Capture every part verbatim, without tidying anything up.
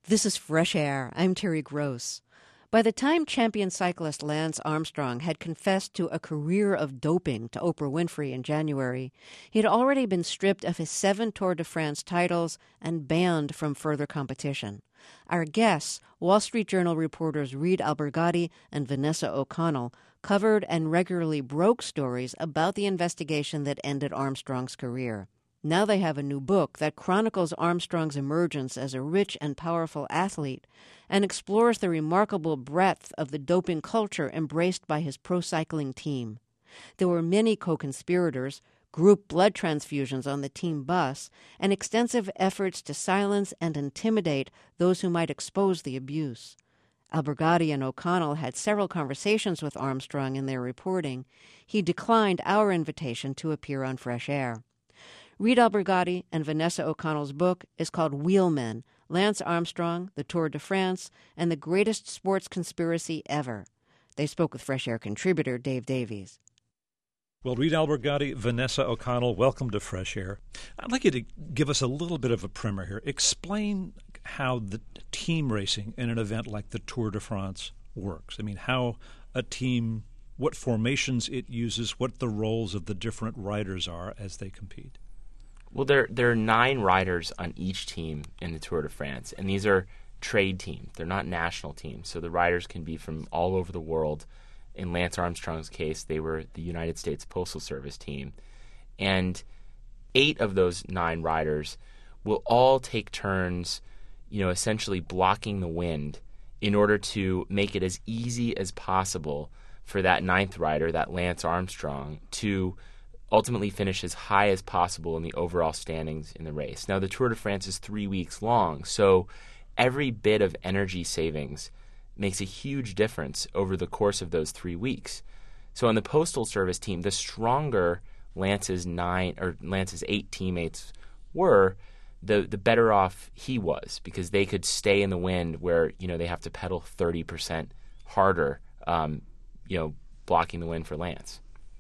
This is Fresh Air. I'm Terry Gross. By the time champion cyclist Lance Armstrong had confessed to a career of doping to Oprah Winfrey in January, he had already been stripped of his seven Tour de France titles and banned from further competition. Our guests, Wall Street Journal reporters Reed Albergati and Vanessa O'Connell, covered and regularly broke stories about the investigation that ended Armstrong's career. Now they have a new book that chronicles Armstrong's emergence as a rich and powerful athlete and explores the remarkable breadth of the doping culture embraced by his pro cycling team. There were many co-conspirators, group blood transfusions on the team bus, and extensive efforts to silence and intimidate those who might expose the abuse. Albergati and O'Connell had several conversations with Armstrong in their reporting. He declined our invitation to appear on Fresh Air. Reed Albergati and Vanessa O'Connell's book is called Wheelmen, Lance Armstrong, the Tour de France, and the Greatest Sports Conspiracy Ever. They spoke with Fresh Air contributor Dave Davies. Well, Reed Albergati, Vanessa O'Connell, welcome to Fresh Air. I'd like you to give us a little bit of a primer here. Explain how the team racing in an event like the Tour de France works. I mean, how a team, what formations it uses, what the roles of the different riders are as they compete. Well, there there are nine riders on each team in the Tour de France, and these are trade teams. They're not national teams, so the riders can be from all over the world. In Lance Armstrong's case, they were the United States Postal Service team. And eight of those nine riders will all take turns, you know, essentially blocking the wind in order to make it as easy as possible for that ninth rider, that Lance Armstrong, to ultimately finish as high as possible in the overall standings in the race. Now, the Tour de France is three weeks long, so every bit of energy savings makes a huge difference over the course of those three weeks. So on the Postal Service team, the stronger Lance's nine or Lance's eight teammates were, the the better off he was, because they could stay in the wind where, you know, they have to pedal thirty percent harder, um, you know, blocking the wind for Lance.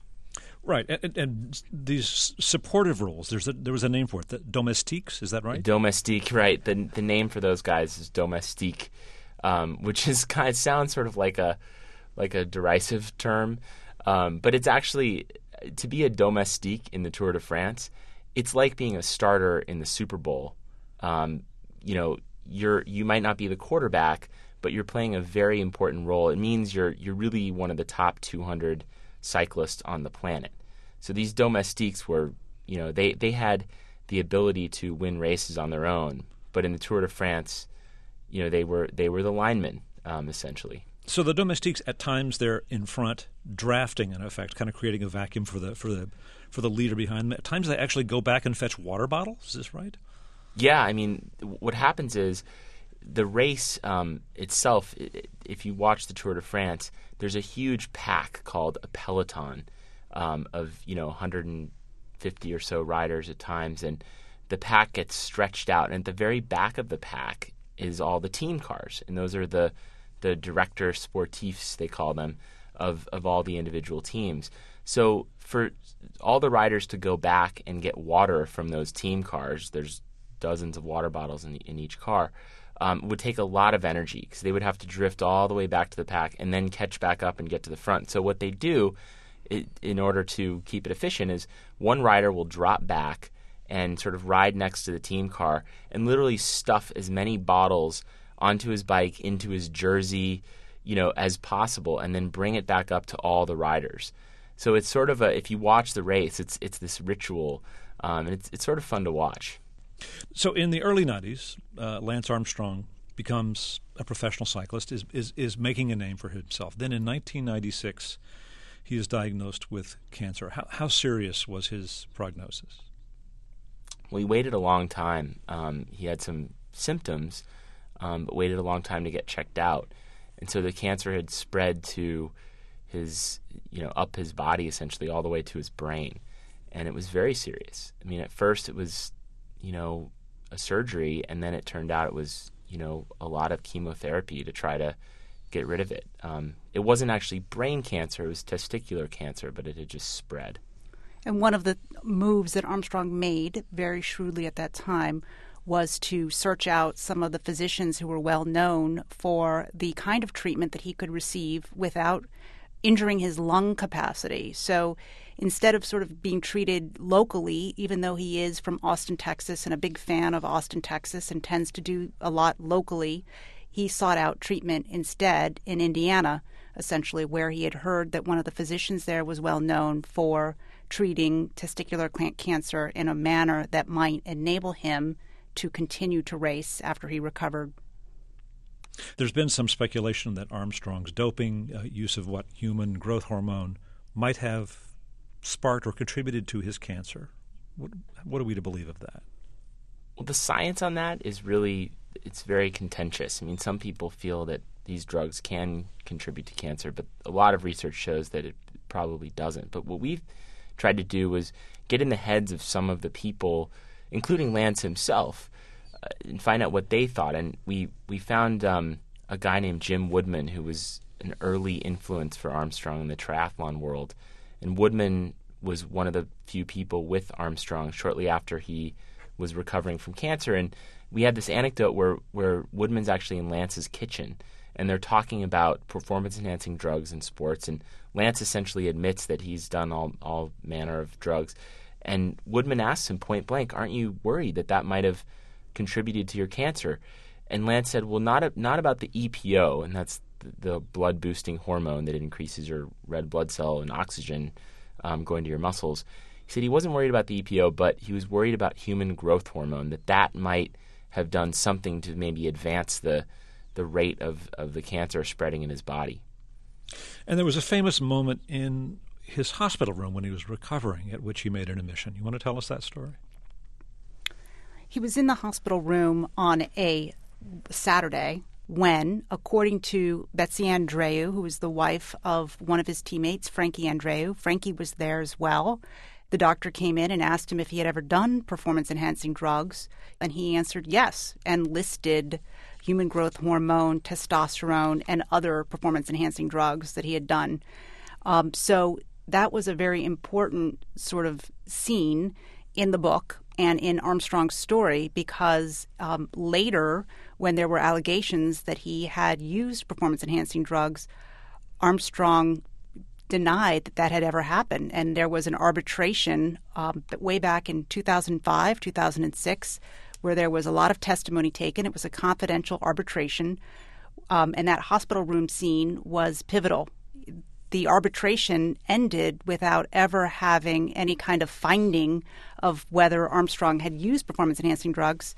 Right, and, and these supportive roles, there's a, there was a name for it, the domestiques, is that right? Domestique, right. The the name for those guys is domestique, um, which is kind of sounds sort of like a like a derisive term, um, but it's actually, to be a domestique in the Tour de France, it's like being a starter in the Super Bowl. Um, you know, you're you might not be the quarterback, but you're playing a very important role. It means you're you're really one of the top two hundred cyclists on the planet. So these domestiques were, you know, they, they had the ability to win races on their own, but in the Tour de France, you know, they were they were the linemen, um, essentially. So the domestiques, at times they're in front, drafting in effect, kind of creating a vacuum for the for the for the leader behind them. At times they actually go back and fetch water bottles. Is this right? Yeah, I mean, what happens is the race um, itself, if you watch the Tour de France, there's a huge pack called a peloton um, of, you know, one hundred fifty or so riders at times, and the pack gets stretched out. And at the very back of the pack is all the team cars, and those are the the director sportifs, they call them, of, of all the individual teams. So for all the riders to go back and get water from those team cars, there's dozens of water bottles in, in each car, Um, would take a lot of energy, because they would have to drift all the way back to the pack and then catch back up and get to the front. So what they do it, in order to keep it efficient is one rider will drop back and sort of ride next to the team car and literally stuff as many bottles onto his bike, into his jersey, you know, as possible, and then bring it back up to all the riders. So it's sort of a, if you watch the race, it's it's this ritual, um, and it's it's sort of fun to watch. So in the early nineties, uh, Lance Armstrong becomes a professional cyclist, is, is is making a name for himself. Then in nineteen ninety-six, he is diagnosed with cancer. How, how serious was his prognosis? Well, he waited a long time. Um, he had some symptoms, um, but waited a long time to get checked out. And so the cancer had spread to his, you know, up his body, essentially all the way to his brain. And it was very serious. I mean, at first it was, you know, a surgery, and then it turned out it was, you know, a lot of chemotherapy to try to get rid of it. Um, it wasn't actually brain cancer, it was testicular cancer, but it had just spread. And one of the moves that Armstrong made very shrewdly at that time was to search out some of the physicians who were well known for the kind of treatment that he could receive without injuring his lung capacity. So instead of sort of being treated locally, even though he is from Austin, Texas, and a big fan of Austin, Texas, and tends to do a lot locally, he sought out treatment instead in Indiana, essentially, where he had heard that one of the physicians there was well known for treating testicular cancer in a manner that might enable him to continue to race after he recovered. There's been some speculation that Armstrong's doping, uh, use of what, human growth hormone, might have sparked or contributed to his cancer. What, what are we to believe of that? Well, the science on that is really, it's very contentious. I mean, some people feel that these drugs can contribute to cancer, but a lot of research shows that it probably doesn't. But what we've tried to do was get in the heads of some of the people, including Lance himself, uh, and find out what they thought. And we, we found um, a guy named Jim Woodman, who was an early influence for Armstrong in the triathlon world. And Woodman was one of the few people with Armstrong shortly after he was recovering from cancer. And we had this anecdote where, where Woodman's actually in Lance's kitchen, and they're talking about performance-enhancing drugs in sports. And Lance essentially admits that he's done all, all manner of drugs. And Woodman asks him point blank, aren't you worried that that might have contributed to your cancer? And Lance said, well, not, not about the E P O, and that's the, the blood-boosting hormone that increases your red blood cell and oxygen um, going to your muscles. He said he wasn't worried about the E P O, but he was worried about human growth hormone, that that might have done something to maybe advance the the rate of, of the cancer spreading in his body. And there was a famous moment in his hospital room when he was recovering at which he made an admission. You want to tell us that story? He was in the hospital room on a Saturday when, according to Betsy Andreu, who was the wife of one of his teammates, Frankie Andreu, Frankie was there as well. The doctor came in and asked him if he had ever done performance-enhancing drugs, and he answered yes, and listed human growth hormone, testosterone, and other performance-enhancing drugs that he had done. Um, so that was a very important sort of scene in the book and in Armstrong's story, because um, later, when there were allegations that he had used performance-enhancing drugs, Armstrong denied that that had ever happened. And there was an arbitration um, way back in two thousand five, two thousand six, where there was a lot of testimony taken. It was a confidential arbitration, um, and that hospital room scene was pivotal. The arbitration ended without ever having any kind of finding of whether Armstrong had used performance-enhancing drugs,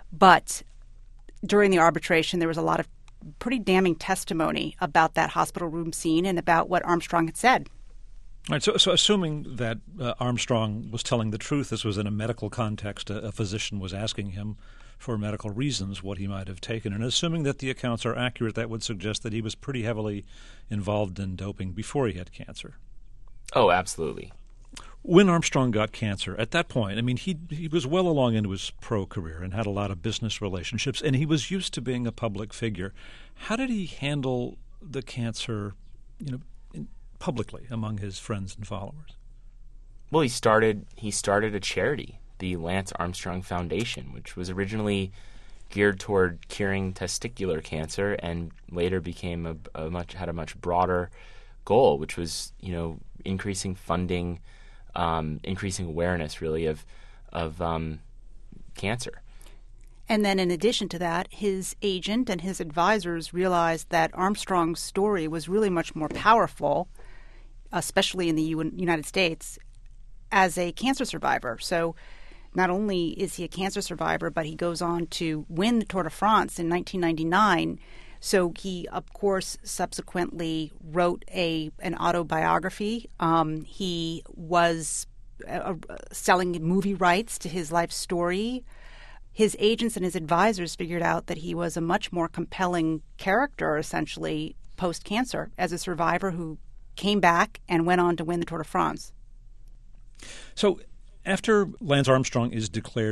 but during the arbitration there was a lot of pretty damning testimony about that hospital room scene and about what Armstrong had said. All right, so, so assuming that uh, Armstrong was telling the truth, this was in a medical context, a, a physician was asking him for medical reasons what he might have taken, and assuming that the accounts are accurate, that would suggest that he was pretty heavily involved in doping before he had cancer. Oh, absolutely. When Armstrong got cancer, at that point, I mean, he he was well along into his pro career and had a lot of business relationships, and he was used to being a public figure. How did he handle the cancer, you know, in, publicly among his friends and followers? Well, he started he started a charity, the Lance Armstrong Foundation, which was originally geared toward curing testicular cancer, and later became a, a much had a much broader goal, which was, you know, increasing funding. Um, increasing awareness, really, of of um, cancer. And then in addition to that, his agent and his advisors realized that Armstrong's story was really much more powerful, especially in the U- United States, as a cancer survivor. So not only is he a cancer survivor, but he goes on to win the Tour de France in nineteen ninety-nine. So he, of course, subsequently wrote a an autobiography. Um, he was uh, selling movie rights to his life story. His agents and his advisors figured out that he was a much more compelling character, essentially, post-cancer, as a survivor who came back and went on to win the Tour de France. So after Lance Armstrong is declared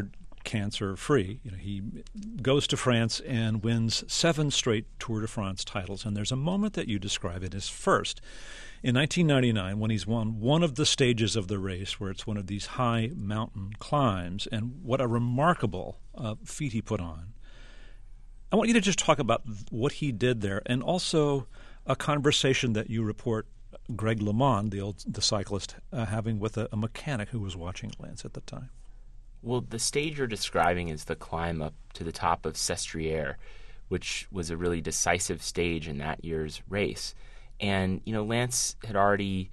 cancer-free. You know, he goes to France and wins seven straight Tour de France titles. And there's a moment that you describe it as first. In nineteen ninety-nine, when he's won one of the stages of the race, where it's one of these high mountain climbs, and what a remarkable uh, feat he put on. I want you to just talk about what he did there, and also a conversation that you report Greg LeMond, the old the cyclist, uh, having with a, a mechanic who was watching Lance at the time. Well, the stage you're describing is the climb up to the top of Sestriere, which was a really decisive stage in that year's race. And, you know, Lance had already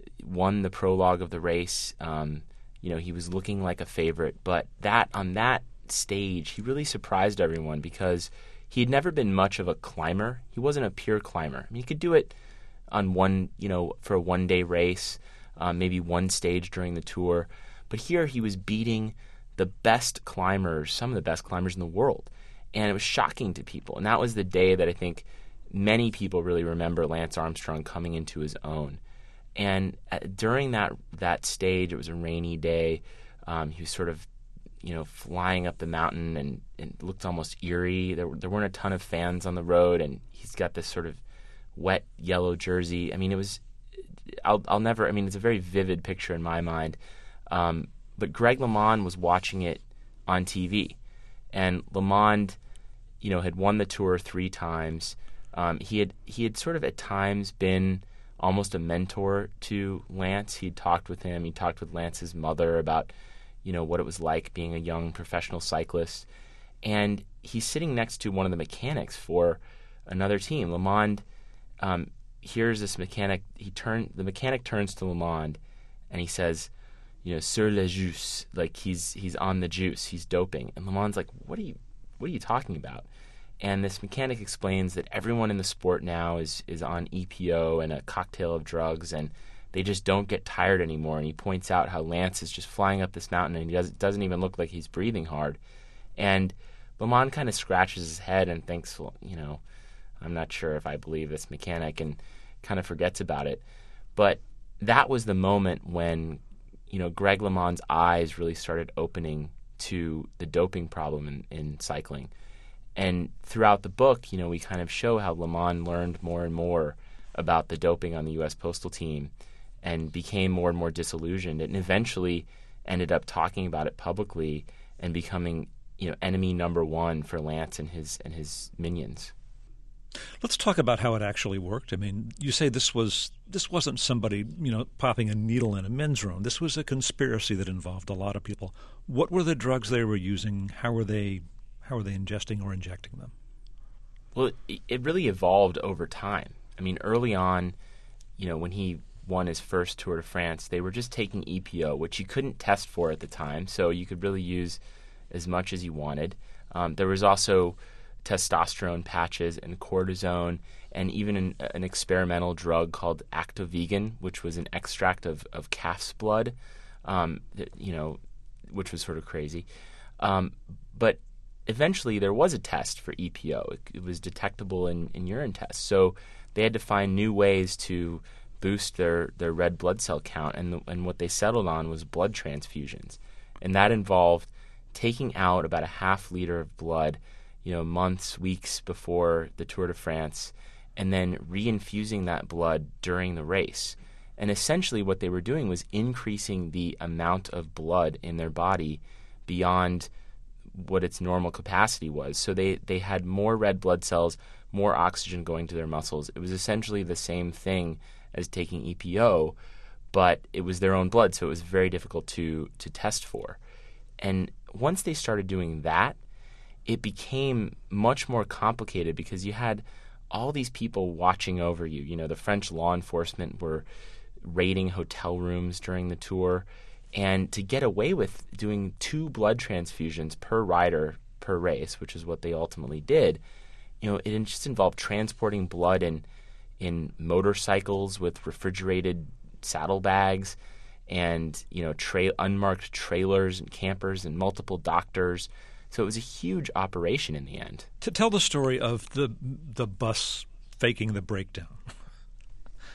won the prologue of the race. Um, you know, he was looking like a favorite. But that on that stage, he really surprised everyone because he had never been much of a climber. He wasn't a pure climber. I mean, he could do it on one, you know, for a one-day race, um, maybe one stage during the tour. But here he was beating the best climbers, some of the best climbers in the world. And it was shocking to people. And that was the day that I think many people really remember Lance Armstrong coming into his own. And uh, during that that stage, it was a rainy day. Um, he was sort of, you know, flying up the mountain, and, and it looked almost eerie. There, there weren't a ton of fans on the road, and he's got this sort of wet yellow jersey. I mean, it was, I'll, I'll never, I mean, it's a very vivid picture in my mind. Um, but Greg LeMond was watching it on T V. And LeMond, you know, had won the Tour three times. Um, he had he had sort of at times been almost a mentor to Lance. He'd talked with him. He talked with Lance's mother about, you know, what it was like being a young professional cyclist. And he's sitting next to one of the mechanics for another team. LeMond um, hears this mechanic. He turn the mechanic turns to LeMond, and he says, you know, sur le juice, like he's he's on the juice, he's doping. And LeMond's like, what are you what are you talking about? And this mechanic explains that everyone in the sport now is is on E P O and a cocktail of drugs, and they just don't get tired anymore. And he points out how Lance is just flying up this mountain, and he does, doesn't even look like he's breathing hard. And LeMond kind of scratches his head and thinks, well, you know, I'm not sure if I believe this mechanic, and kind of forgets about it. But that was the moment when, you know, Greg LeMond's eyes really started opening to the doping problem in, in cycling. And throughout the book, you know, we kind of show how LeMond learned more and more about the doping on the U S Postal Team and became more and more disillusioned, and eventually ended up talking about it publicly and becoming, you know, enemy number one for Lance and his and his minions. Let's talk about how it actually worked. I mean, you say this was this wasn't somebody, you know, popping a needle in a men's room. This was a conspiracy that involved a lot of people. What were the drugs they were using? How were they how were they ingesting or injecting them? Well, it, it really evolved over time. I mean, early on, you know, when he won his first Tour de France, they were just taking E P O, which you couldn't test for at the time, so you could really use as much as you wanted. Um, there was also testosterone patches and cortisone, and even an, an experimental drug called Actovegan, which was an extract of, of calf's blood, um, that, you know, which was sort of crazy. Um, but eventually there was a test for E P O. It, it was detectable in, in urine tests. So they had to find new ways to boost their, their red blood cell count, and, the, and what they settled on was blood transfusions. And that involved taking out about a half liter of blood, you know, months, weeks before the Tour de France, and then reinfusing that blood during the race. And essentially what they were doing was increasing the amount of blood in their body beyond what its normal capacity was. So they, they had more red blood cells, more oxygen going to their muscles. It was essentially the same thing as taking E P O, but it was their own blood, so it was very difficult to, to test for. And once they started doing that, it became much more complicated because you had all these people watching over you. You know, the French law enforcement were raiding hotel rooms during the tour. And to get away with doing two blood transfusions per rider per race, which is what they ultimately did, you know, it just involved transporting blood in, in motorcycles with refrigerated saddlebags and, you know, tra- unmarked trailers and campers and multiple doctors. So it was a huge operation in the end. To tell the story of the the bus faking the breakdown.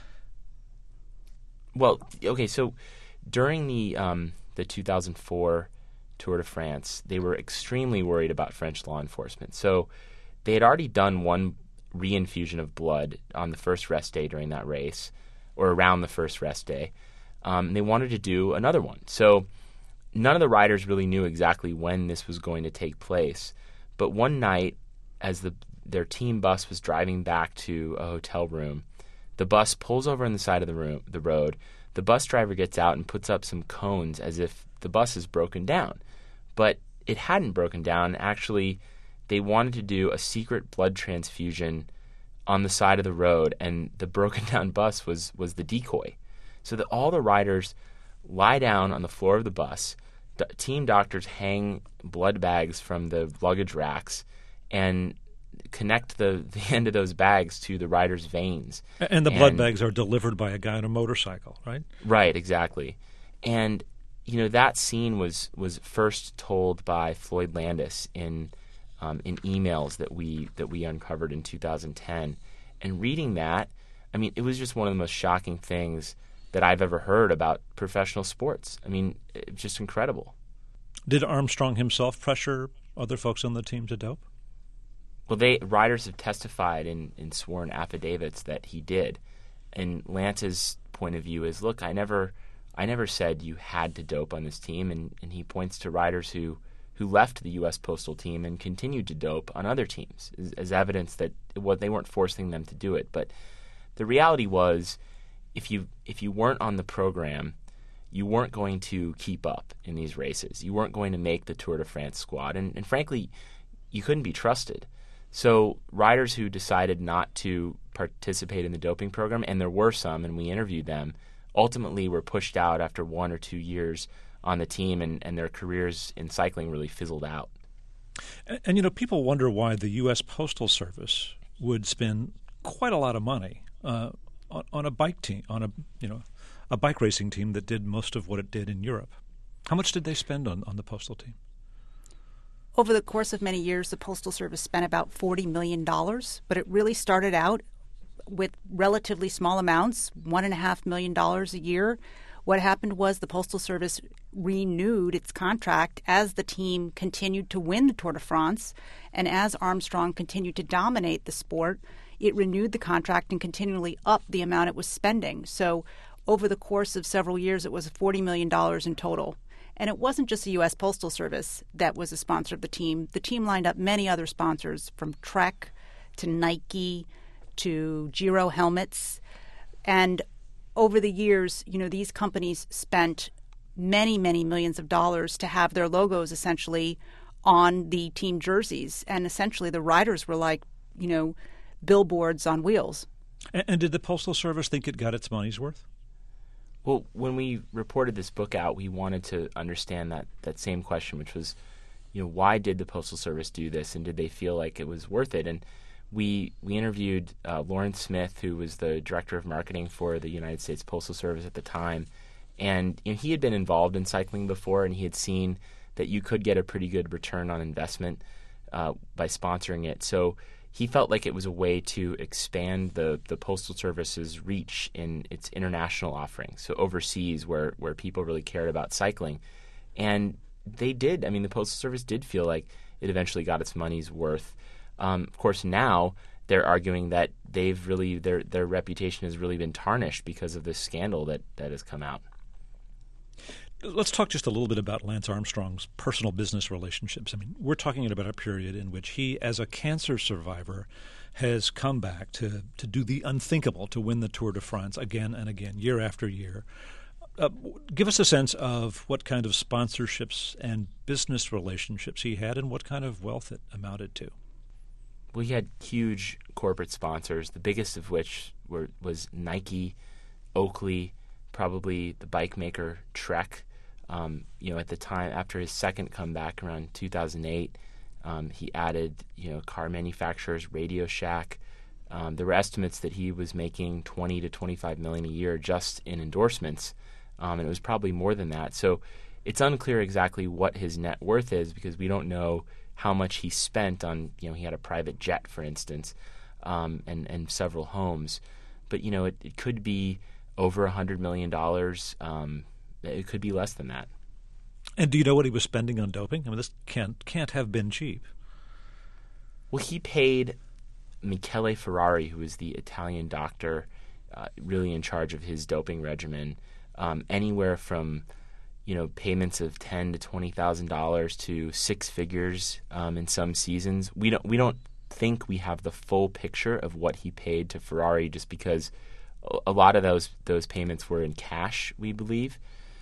Well, okay, so during the um, the two thousand four Tour de France, they were extremely worried about French law enforcement. So they had already done one reinfusion of blood on the first rest day during that race, or around the first rest day. Um, and they wanted to do another one. So none of the riders really knew exactly when this was going to take place. But one night, as the their team bus was driving back to a hotel room, the bus pulls over on the side of the room, the road. The bus driver gets out and puts up some cones as if the bus is broken down. But it hadn't broken down. Actually, they wanted to do a secret blood transfusion on the side of the road, and the broken down bus was, was the decoy. So that all the riders lie down on the floor of the bus. The team doctors hang blood bags from the luggage racks and connect the, the end of those bags to the riders' veins. And the blood and, bags are delivered by a guy on a motorcycle, right? Right, exactly. And, you know, that scene was, was first told by Floyd Landis in um, in emails that we that we uncovered in two thousand ten. And reading that, I mean, it was just one of the most shocking things that I've ever heard about professional sports. I mean, it's just incredible. Did Armstrong himself pressure other folks on the team to dope? Well, they riders have testified in, in sworn affidavits that he did. And Lance's point of view is, look, I never I never said you had to dope on this team. And, and he points to riders who, who left the U S Postal team and continued to dope on other teams as, as evidence that what they weren't forcing them to do it. But the reality was, if you if you weren't on the program, you weren't going to keep up in these races. You weren't going to make the Tour de France squad. And, and frankly, you couldn't be trusted. So riders who decided not to participate in the doping program, and there were some, and we interviewed them, ultimately were pushed out after one or two years on the team, and, and their careers in cycling really fizzled out. And, and, you know, people wonder why the U S Postal Service would spend quite a lot of money uh, on, on a bike team, on a, you know, a bike racing team that did most of what it did in Europe. How much did they spend on, on the postal team? Over the course of many years, the Postal Service spent about forty million dollars, but it really started out with relatively small amounts, one point five million dollars a year. What happened was the Postal Service renewed its contract as the team continued to win the Tour de France, and as Armstrong continued to dominate the sport, it renewed the contract and continually upped the amount it was spending. So over the course of several years, it was forty million dollars in total. And it wasn't just the U S Postal Service that was a sponsor of the team. The team lined up many other sponsors, from Trek to Nike to Giro helmets. And over the years, you know, these companies spent many, many millions of dollars to have their logos essentially on the team jerseys. And essentially the riders were like, you know, billboards on wheels. And, and did the Postal Service think it got its money's worth? Well, when we reported this book out, we wanted to understand that, that same question, which was, you know, why did the Postal Service do this, and did they feel like it was worth it? And we we interviewed uh, Lauren Smith, who was the director of marketing for the United States Postal Service at the time, and you know, he had been involved in cycling before, and he had seen that you could get a pretty good return on investment uh, by sponsoring it. So he felt like it was a way to expand the, the Postal Service's reach in its international offerings, so overseas where, where people really cared about cycling. And they did. I mean, the Postal Service did feel like it eventually got its money's worth. Um, of course, now they're arguing that they've really their their reputation has really been tarnished because of this scandal that, that has come out. Let's talk just a little bit about Lance Armstrong's personal business relationships. I mean, we're talking about a period in which he, as a cancer survivor, has come back to, to do the unthinkable, to win the Tour de France again and again, year after year. Uh, give us a sense of what kind of sponsorships and business relationships he had and what kind of wealth it amounted to. Well, he had huge corporate sponsors, the biggest of which were was Nike, Oakley, probably the bike maker Trek. Um, you know, at the time, after his second comeback around two thousand eight, um, he added, you know, car manufacturers, Radio Shack. Um, there were estimates that he was making twenty to twenty-five million a year just in endorsements, um, and it was probably more than that. So it's unclear exactly what his net worth is because we don't know how much he spent on, you know, he had a private jet, for instance, um, and, and several homes. But, you know, it, it could be over one hundred million dollars. Um, it could be less than that. And do you know what he was spending on doping? I mean, this can't can't have been cheap. Well, he paid Michele Ferrari, who was the Italian doctor uh, really in charge of his doping regimen, um, anywhere from you know payments of ten to twenty thousand dollars to six figures um, in some seasons. We don't we don't think we have the full picture of what he paid to Ferrari, just because a lot of those those payments were in cash, we believe.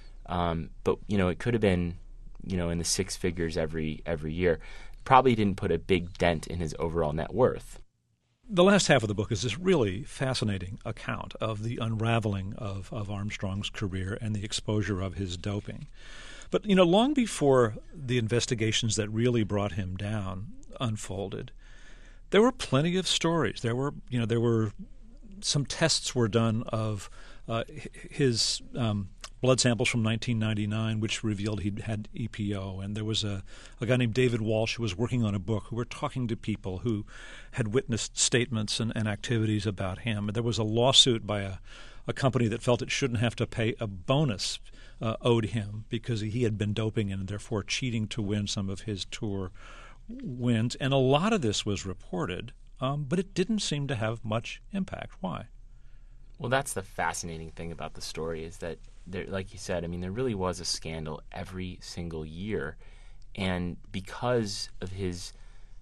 Um, but you know, it could have been you know in the six figures every every year. Probably didn't put a big dent in his overall net worth. The last half of the book is this really fascinating account of the unraveling of, of Armstrong's career and the exposure of his doping. But, you know, long before the investigations that really brought him down unfolded, there were plenty of stories. There were, you know, there were some tests were done of uh, his um, blood samples from nineteen ninety-nine, which revealed he'd had E P O. And there was a, a guy named David Walsh who was working on a book who were talking to people who had witnessed statements and, and activities about him. And there was a lawsuit by a, a company that felt it shouldn't have to pay a bonus uh, owed him because he had been doping and therefore cheating to win some of his tour wins. And a lot of this was reported, um, but it didn't seem to have much impact. Why? Well, that's the fascinating thing about the story is that, there, like you said, I mean, there really was a scandal every single year. And because of his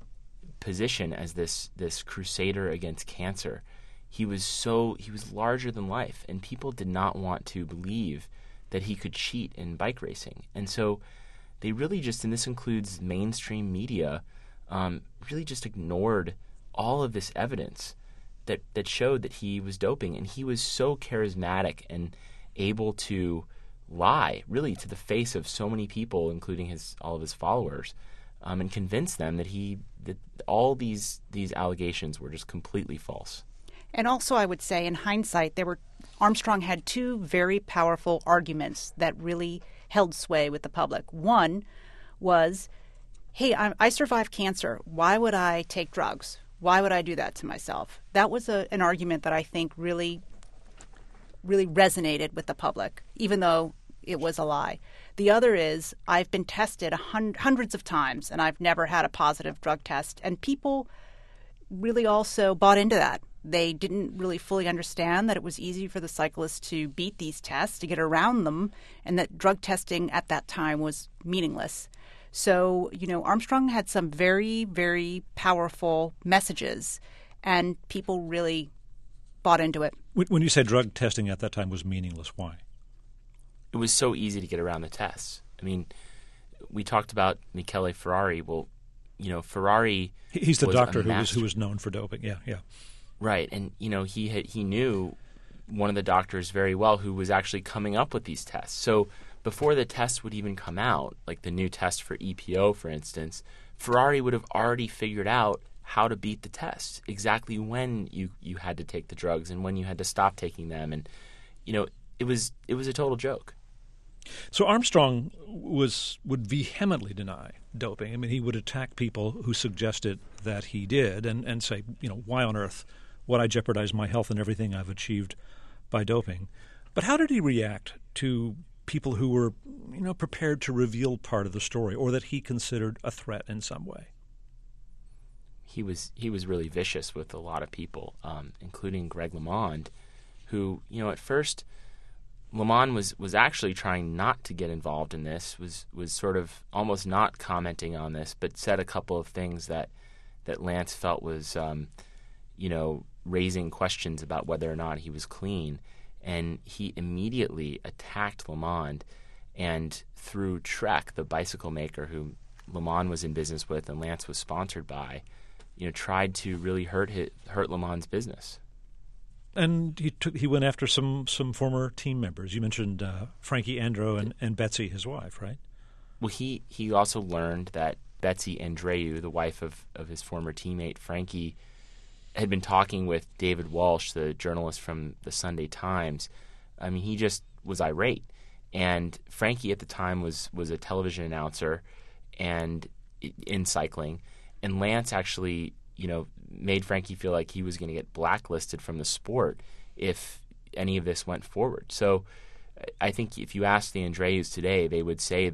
position as this this crusader against cancer, he was so he was larger than life, and people did not want to believe that he could cheat in bike racing. And so they really just, and this includes mainstream media, um, really just ignored all of this evidence that, that showed that he was doping. And he was so charismatic and able to lie, really, to the face of so many people, including his all of his followers, um, and convince them that he that all these these allegations were just completely false. And also, I would say, in hindsight, there were Armstrong had two very powerful arguments that really held sway with the public. One was, hey, I, I survived cancer. Why would I take drugs? Why would I do that to myself? That was a, an argument that I think really, really resonated with the public, even though it was a lie. The other is, I've been tested hun- hundreds of times, and I've never had a positive drug test. And people really also bought into that. They didn't really fully understand that it was easy for the cyclists to beat these tests, to get around them, and that drug testing at that time was meaningless. So, you know, Armstrong had some very, very powerful messages, and people really bought into it. When you say drug testing at that time was meaningless, why? It was so easy to get around the tests. I mean, we talked about Michele Ferrari. Well, you know, Ferrari He's the was doctor a who was master. who was known for doping. Yeah, yeah. Right, and you know he had, he knew one of the doctors very well who was actually coming up with these tests. So before the tests would even come out, like the new test for E P O, for instance, Ferrari would have already figured out how to beat the test, exactly when you, you had to take the drugs and when you had to stop taking them, and you know it was it was a total joke. So Armstrong was would vehemently deny doping. I mean, he would attack people who suggested that he did, and, and say, you know, why on earth would I jeopardize my health and everything I've achieved by doping? But how did he react to people who were, you know, prepared to reveal part of the story, or that he considered a threat in some way? He was he was really vicious with a lot of people, um, including Greg LeMond, who, you know, at first LeMond was, was actually trying not to get involved in this, was was sort of almost not commenting on this, but said a couple of things that that Lance felt was, um, you know, raising questions about whether or not he was clean. And he immediately attacked LeMond, and through Trek, the bicycle maker who LeMond was in business with and Lance was sponsored by, you know, tried to really hurt hit, hurt LeMond's business. And he took he went after some, some former team members. You mentioned uh, Frankie Andreu and, and Betsy, his wife, right? Well, he, he also learned that Betsy Andreu, the wife of, of his former teammate Frankie, had been talking with David Walsh, the journalist from the Sunday Times. I mean, he just was irate. And Frankie at the time was, was a television announcer and in cycling. And Lance actually, you know, made Frankie feel like he was going to get blacklisted from the sport if any of this went forward. So I think if you ask the Andreus today, they would say that,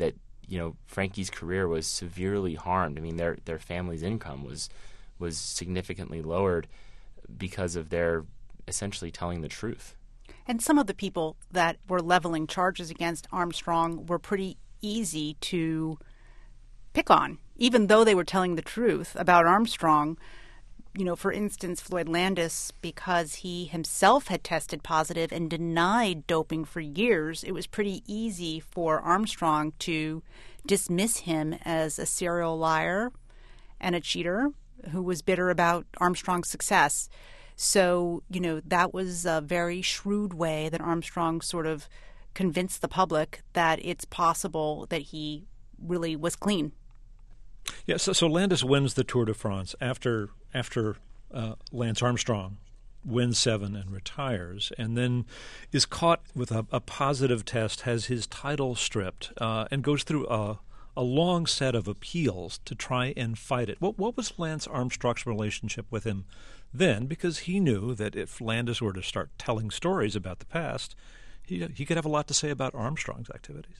you know, Frankie's career was severely harmed. I mean, their their family's income was was significantly lowered because of their essentially telling the truth. And some of the people that were leveling charges against Armstrong were pretty easy to pick on, even though they were telling the truth about Armstrong. You know, for instance, Floyd Landis, because he himself had tested positive and denied doping for years, it was pretty easy for Armstrong to dismiss him as a serial liar and a cheater who was bitter about Armstrong's success. So, you know, that was a very shrewd way that Armstrong sort of convinced the public that it's possible that he really was clean. Yeah, so, so Landis wins the Tour de France after after uh, Lance Armstrong wins seven and retires, and then is caught with a, a positive test, has his title stripped, uh, and goes through a, a long set of appeals to try and fight it. What, what was Lance Armstrong's relationship with him then? Because he knew that if Landis were to start telling stories about the past, he, he could have a lot to say about Armstrong's activities.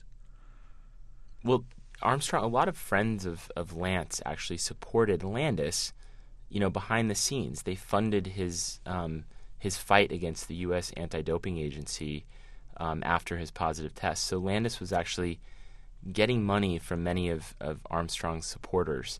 Well, Armstrong, a lot of friends of, of Lance actually supported Landis, you know, behind the scenes. They funded his um, his fight against the U S Anti-Doping Agency um, after his positive test. So Landis was actually getting money from many of, of Armstrong's supporters.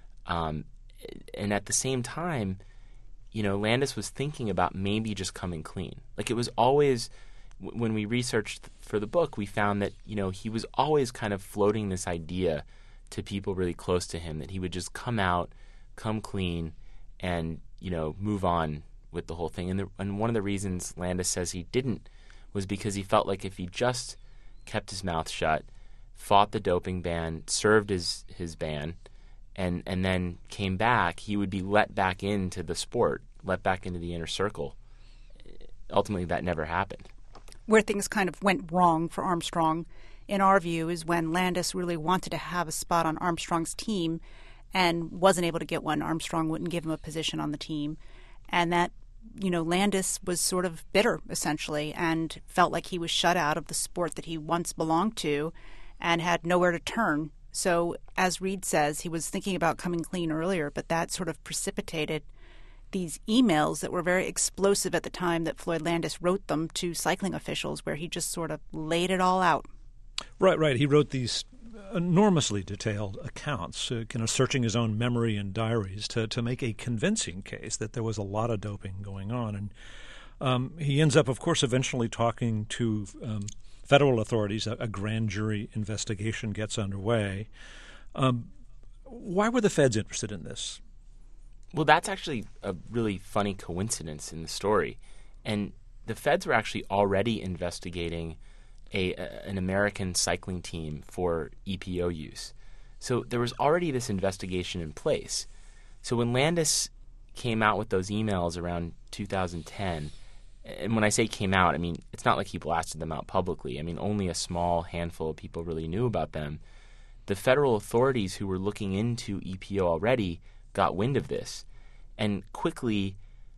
Um, and at the same time, you know, Landis was thinking about maybe just coming clean. Like, it was always... When we researched for the book, we found that, you know, he was always kind of floating this idea to people really close to him that he would just come out, come clean, and, you know, move on with the whole thing. And, the, and one of the reasons Landis says he didn't was because he felt like if he just kept his mouth shut, fought the doping ban, served his, his ban, and, and then came back, he would be let back into the sport, let back into the inner circle. Ultimately, that never happened. Where things kind of went wrong for Armstrong, in our view, is when Landis really wanted to have a spot on Armstrong's team and wasn't able to get one. Armstrong wouldn't give him a position on the team. And that, you know, Landis was sort of bitter, essentially, and felt like he was shut out of the sport that he once belonged to and had nowhere to turn. So, as Reed says, he was thinking about coming clean earlier, but that sort of precipitated these emails that were very explosive at the time that Floyd Landis wrote them to cycling officials, where he just sort of laid it all out. Right, right. He wrote these enormously detailed accounts, uh, kind of searching his own memory and diaries to, to make a convincing case that there was a lot of doping going on. And um, he ends up, of course, eventually talking to um, federal authorities. A, a grand jury investigation gets underway. Um, why were the feds interested in this? Well, that's actually a really funny coincidence in the story. And the feds were actually already investigating a, a an American cycling team for E P O use. So there was already this investigation in place. So when Landis came out with those emails around two thousand ten, and when I say came out, I mean, it's not like he blasted them out publicly. I mean, only a small handful of people really knew about them. The federal authorities who were looking into E P O already got wind of this, and quickly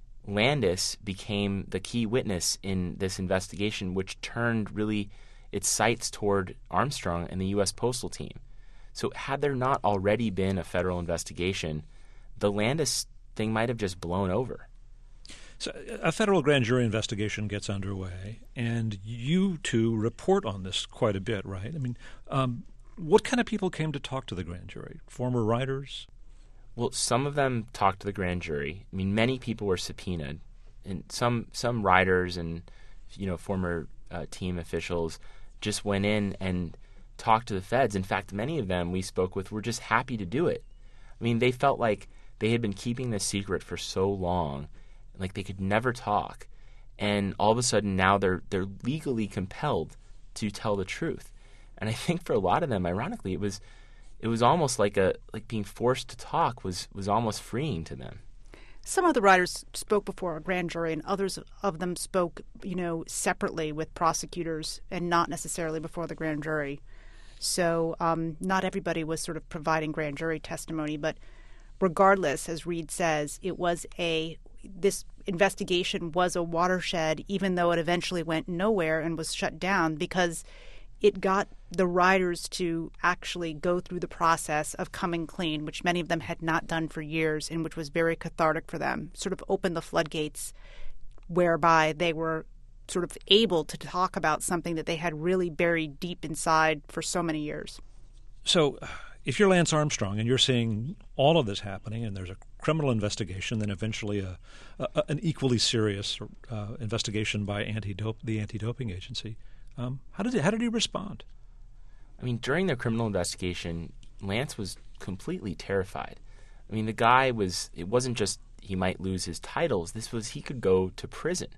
Landis became the key witness in this investigation, which turned really its sights toward Armstrong and the U S Postal Team. So had there not already been a federal investigation, the Landis thing might have just blown over. So a federal grand jury investigation gets underway, and you two report on this quite a bit, right? I mean, um, what kind of people came to talk to the grand jury? Former riders? Well, some of them talked to the grand jury. I mean, many people were subpoenaed, and some some riders and you know former uh, team officials just went in and talked to the feds. In fact, many of them we spoke with were just happy to do it. I mean, they felt like they had been keeping this secret for so long, like they could never talk, and all of a sudden now they're they're legally compelled to tell the truth. And I think for a lot of them, ironically, it was. It was almost like a like being forced to talk was, was almost freeing to them. Some of the writers spoke before a grand jury, and others of them spoke, you know, separately with prosecutors and not necessarily before the grand jury. So um, not everybody was sort of providing grand jury testimony, but regardless, as Reed says, it was a this investigation was a watershed, even though it eventually went nowhere and was shut down because it got the riders to actually go through the process of coming clean, which many of them had not done for years and which was very cathartic for them, sort of opened the floodgates whereby they were sort of able to talk about something that they had really buried deep inside for so many years. So if you're Lance Armstrong and you're seeing all of this happening and there's a criminal investigation, then eventually a, a, an equally serious uh, investigation by anti-dope, the anti-doping agency, um, how did he, how did he respond? I mean, during the criminal investigation, Lance was completely terrified. I mean, the guy was, it wasn't just he might lose his titles. This was he could go to prison.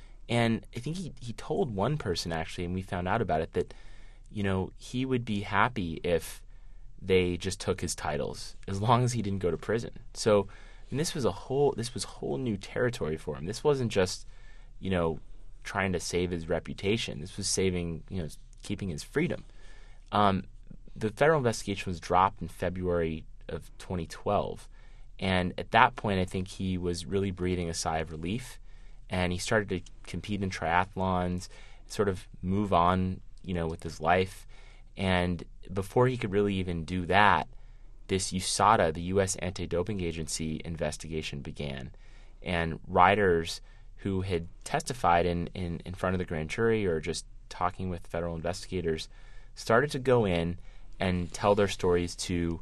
And I think he, he told one person, actually, and we found out about it, that, you know, he would be happy if they just took his titles as long as he didn't go to prison. So, and this was a whole, this was whole new territory for him. This wasn't just, you know, trying to save his reputation. This was saving, you know, keeping his freedom. Um, the federal investigation was dropped in February of twenty twelve. And at that point, I think he was really breathing a sigh of relief. And he started to compete in triathlons, sort of move on, you know, with his life. And before he could really even do that, this U S A D A, the U S Anti-Doping Agency investigation began. And riders who had testified in, in, in front of the grand jury or just talking with federal investigators started to go in and tell their stories to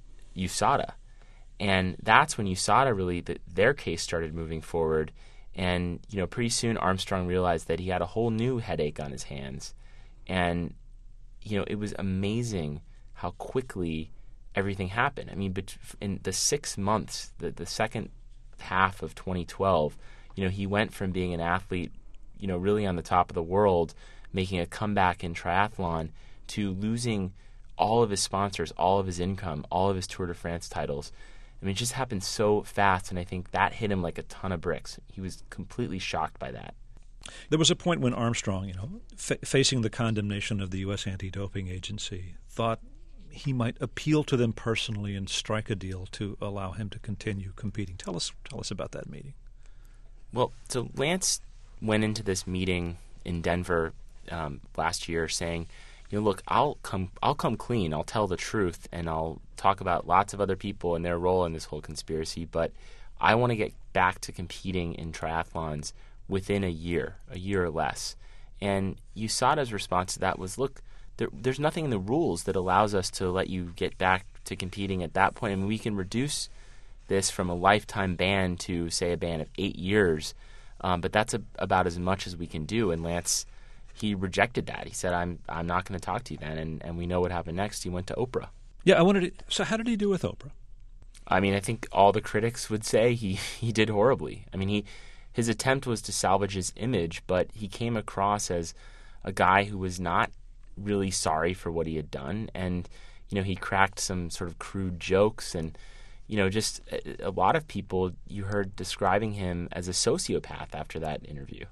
U S A D A. And that's when U S A D A really, the, their case started moving forward. And, you know, pretty soon Armstrong realized that he had a whole new headache on his hands. And, you know, it was amazing how quickly everything happened. I mean, but in the six months, the, the second half of twenty twelve, you know, he went from being an athlete, you know, really on the top of the world, making a comeback in triathlon, to losing all of his sponsors, all of his income, all of his Tour de France titles. I mean, it just happened so fast, and I think that hit him like a ton of bricks. He was completely shocked by that. There was a point when Armstrong, you know, f- facing the condemnation of the U S Anti-Doping Agency, thought he might appeal to them personally and strike a deal to allow him to continue competing. Tell us, tell us about that meeting. Well, so Lance went into this meeting in Denver um, last year saying, you know, look, I'll come, I'll come clean. I'll tell the truth, and I'll talk about lots of other people and their role in this whole conspiracy. But I want to get back to competing in triathlons within a year, a year or less. And U S A D A's response to that was, look, there, there's nothing in the rules that allows us to let you get back to competing at that point. I mean, we can reduce this from a lifetime ban to, say, a ban of eight years, um, but that's a, about as much as we can do. And Lance, he rejected that. He said, I'm I'm not going to talk to you then. And, and we know what happened next. He went to Oprah. Yeah, I wanted to, so how did he do with Oprah? I mean, I think all the critics would say he, he did horribly. I mean, he his attempt was to salvage his image, but he came across as a guy who was not really sorry for what he had done. And, you know, he cracked some sort of crude jokes, and, you know, just a, a lot of people you heard describing him as a sociopath after that interview.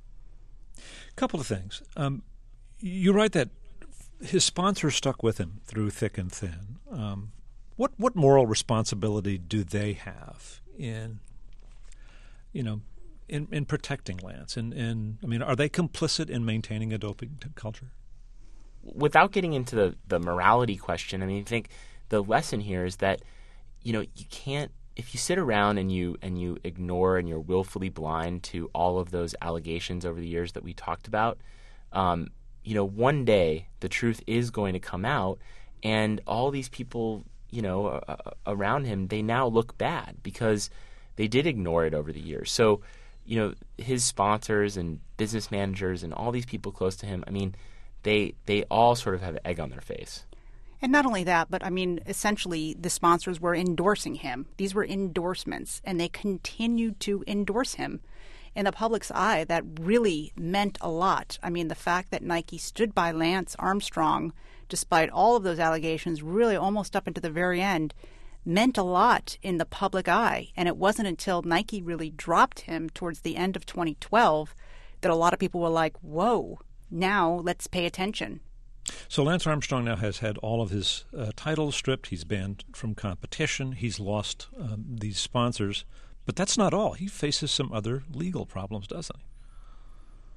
A couple of things. Um, you write that his sponsors stuck with him through thick and thin. Um, what what moral responsibility do they have in, you know, in, in protecting Lance? And, and I mean, are they complicit in maintaining a doping t- culture? Without getting into the, the morality question, I mean, I think the lesson here is that, you know, you can't, if you sit around and you and you ignore and you're willfully blind to all of those allegations over the years that we talked about, um, you know, one day the truth is going to come out, and all these people, you know, uh, around him, they now look bad because they did ignore it over the years. So, you know, his sponsors and business managers and all these people close to him, I mean, they they all sort of have egg on their face. And not only that, but I mean, essentially the sponsors were endorsing him. These were endorsements, and they continued to endorse him. In the public's eye, that really meant a lot. I mean, the fact that Nike stood by Lance Armstrong, despite all of those allegations, really almost up into the very end, meant a lot in the public eye. And it wasn't until Nike really dropped him towards the end of twenty twelve that a lot of people were like, whoa, now let's pay attention. So Lance Armstrong now has had all of his uh, titles stripped. He's banned from competition. He's lost um, these sponsors. But that's not all. He faces some other legal problems, doesn't he? So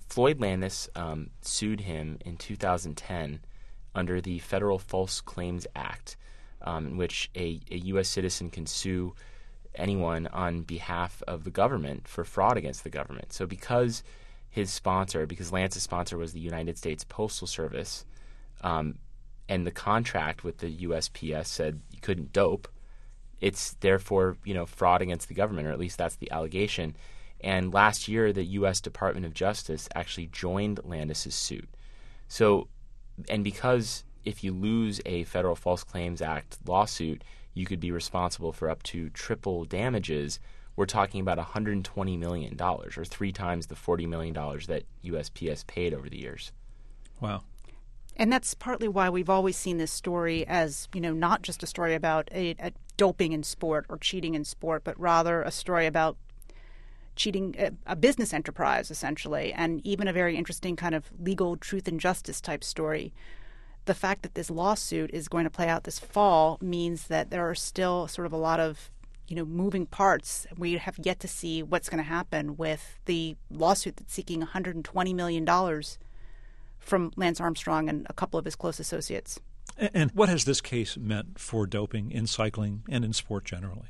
Floyd Landis um, sued him in two thousand ten under the Federal False Claims Act, um, in which a, a U S citizen can sue anyone on behalf of the government for fraud against the government. So because his sponsor, because Lance's sponsor was the United States Postal Service, um, and the contract with the U S P S said you couldn't dope, it's therefore, you know, fraud against the government, or at least that's the allegation. And last year, the U S Department of Justice actually joined Landis's suit. So, and because if you lose a Federal False Claims Act lawsuit, you could be responsible for up to triple damages. We're talking about one hundred twenty million dollars, or three times the forty million dollars that U S P S paid over the years. Wow. And that's partly why we've always seen this story as, you know, not just a story about a, a doping in sport or cheating in sport, but rather a story about cheating, a, a business enterprise, essentially, and even a very interesting kind of legal truth and justice type story. The fact that this lawsuit is going to play out this fall means that there are still sort of a lot of, you know, moving parts. We have yet to see what's going to happen with the lawsuit that's seeking one hundred twenty million dollars from Lance Armstrong and a couple of his close associates. And what has this case meant for doping in cycling and in sport generally?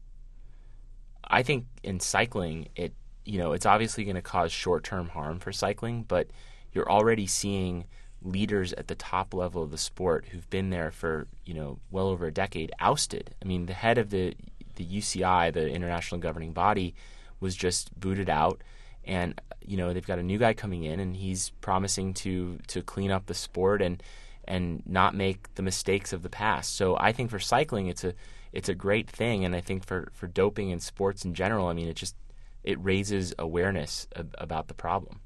I think in cycling, it you know, it's obviously going to cause short-term harm for cycling, but you're already seeing leaders at the top level of the sport who've been there for, you know, well over a decade ousted. I mean, the head of the the U C I, the international governing body, was just booted out, and you know, they've got a new guy coming in, and he's promising to to clean up the sport and and not make the mistakes of the past. So I think for cycling, it's a it's a great thing, and I think for, for doping in sports in general, I mean, it just it raises awareness ab- about the problem.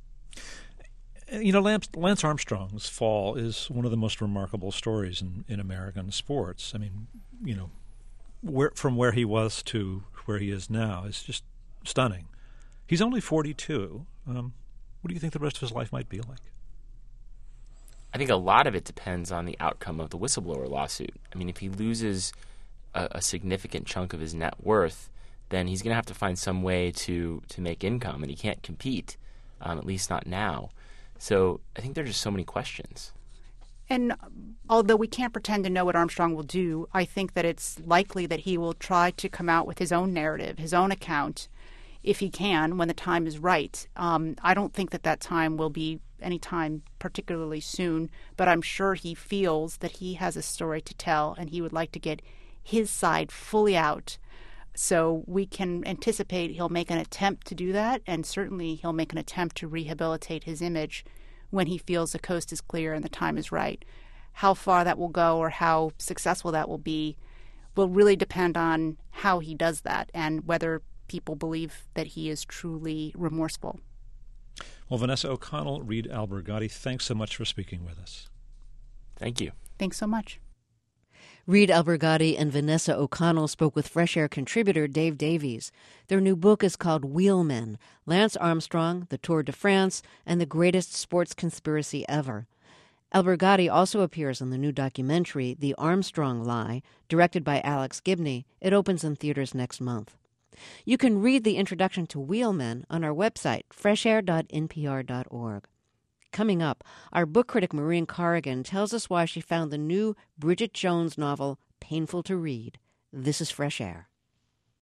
You know, Lance, Lance Armstrong's fall is one of the most remarkable stories in, in American sports. I mean, you know, where, from where he was to where he is now is just stunning. He's only forty-two. Um, what do you think the rest of his life might be like? I think a lot of it depends on the outcome of the whistleblower lawsuit. I mean, if he loses a, a significant chunk of his net worth, then he's going to have to find some way to, to make income, and he can't compete, um, at least not now. So I think there are just so many questions. And although we can't pretend to know what Armstrong will do, I think that it's likely that he will try to come out with his own narrative, his own account, if he can, when the time is right. Um, I don't think that that time will be any time particularly soon, but I'm sure he feels that he has a story to tell, and he would like to get his side fully out. So we can anticipate he'll make an attempt to do that, and certainly he'll make an attempt to rehabilitate his image when he feels the coast is clear and the time is right. How far that will go or how successful that will be will really depend on how he does that and whether people believe that he is truly remorseful. Well, Vanessa O'Connell, Reed Albergotti, thanks so much for speaking with us. Thank you. Thanks so much. Reed Albergotti and Vanessa O'Connell spoke with Fresh Air contributor Dave Davies. Their new book is called Wheelmen: Lance Armstrong, the Tour de France, and the Greatest Sports Conspiracy Ever. Albergotti also appears in the new documentary The Armstrong Lie, directed by Alex Gibney. It opens in theaters next month. You can read the introduction to Wheelmen on our website, fresh air dot n p r dot org. Coming up, our book critic Maureen Corrigan tells us why she found the new Bridget Jones novel painful to read. This is Fresh Air.